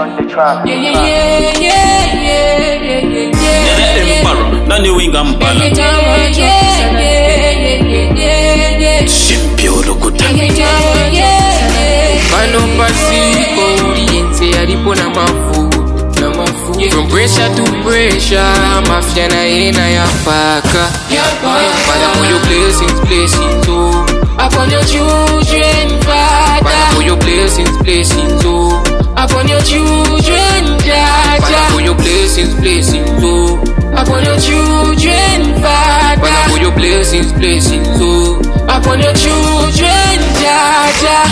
on the track. Nani winga mpala Shimpio lokuta Pano pasiko Oriente alipo na mafu From pressure to pressure Mafia na ena ya paka Father for your blessings oh upon your children Father Father for your blessings oh upon your children Father for your blessings oh upon your children, Father. Father, for your blessings, oh, upon your children, Jaja.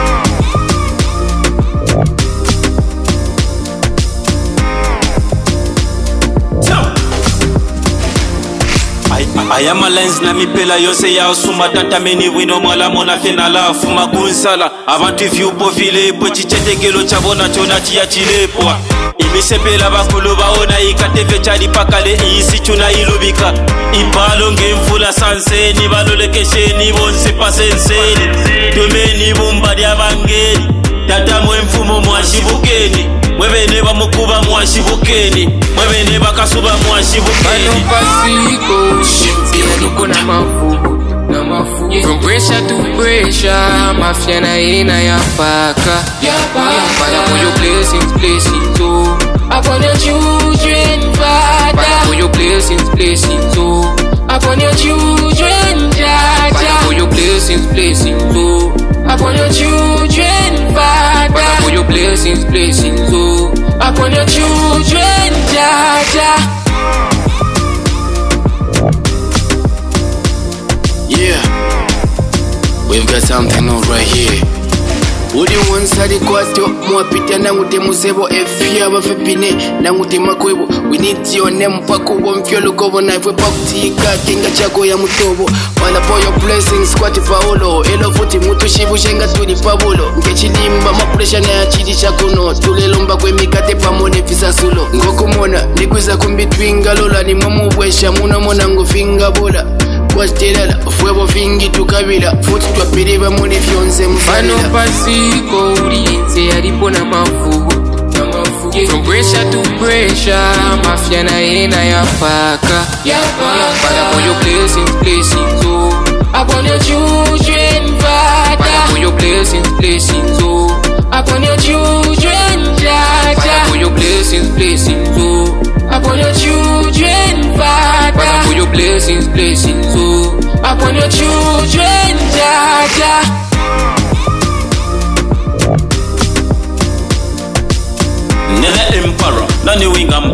I am a lens na mi pela yose ya suma tata meni wino mala mona fenala fuma kunsala avant tu viu profile petit chetegelo chabona chona chia chilepwa imisepela bakulu baona ikateve chali pakale isi chuna ilubika ibalo ngemfula sanseni balolekesheni bonse pasenseni tumeni bumba lya bangeni tata mwemfumo mwashibukeni mwebene bamukuba mwashibukeni mwebene bakasuba mwashibukeni Pano pasiko Oriente na mafu From pressure to pressure Mafia na ena ya paka Father for your blessings oh upon your children Father Father for your blessings oh upon your children Jaja Father for your blessings oh upon your children Father Father for your blessings oh upon your children Jaja. Yeah, we've got something on right here. Uli wansari kwato mwapita nangute musebo efia bafepine nangute makwebo. We need your name pako wamfyo lukobo na ifwe pakutika kinga chako ya mutobo. Wanda for your blessings kwati paolo elo futi mutu shibu shenga tuli pabulo nkechilimba mapresha na ya chidi chakuno tulelomba kwe mikate pamone fisa sulo ngokumona nikwiza kumbitwinga lola ni mamubwesha muna mona ngofinga bola Kwastelala, fuego fingi tukabila Futi twapiriba muni fyonze mfalila Pano pasiko Oriente alipo na mafu From pressure to pressure Mafia na ena ya paka Father for your blessings oh upon your children Father Father for your blessings oh upon your children Jaja Father for your blessings oh upon your children Father Father for your blessings oh upon your children Jaja. Nene Emperor, nani winga